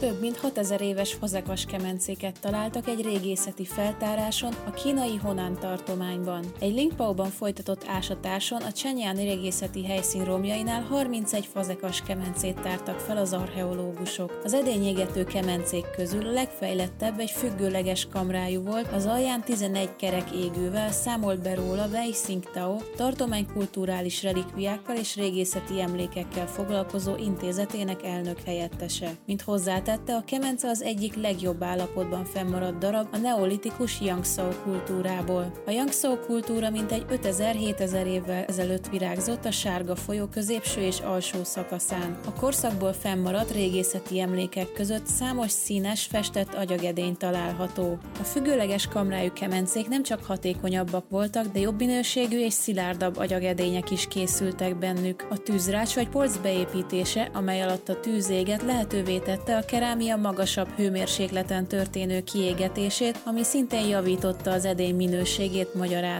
Több mint 6000 éves fazekas kemencéket találtak egy régészeti feltáráson a kínai Honan tartományban. Egy Lingpaoban folytatott ásatáson a Csenyán régészeti helyszín romjainál 31 fazekas kemencét tártak fel az archeológusok. Az edényégető kemencék közül a legfejlettebb egy függőleges kamrájú volt, az alján 11 kerek égővel, számolt be róla Wei Xingtao, tartománykulturális relikviákkal és régészeti emlékekkel foglalkozó intézetének elnök helyettese. Mint hozzátette, a kemence az egyik legjobb állapotban fennmaradt darab a neolitikus Yangzhou kultúrából. A Yangzhou kultúra mintegy 5000-7000 évvel ezelőtt virágzott a Sárga folyó középső és alsó szakaszán. A korszakból fennmaradt régészeti emlékek között számos színes, festett agyagedény található. A függőleges kamrájú kemencék nem csak hatékonyabbak voltak, de jobb minőségű és szilárdabb agyagedények is készültek bennük. A tűzrács vagy polc beépítése, amely alatt a tűz égett, lehetővé tette a kerámia magasabb hőmérsékleten történő kiégetését, ami szintén javította az edény minőségét, magyaráz.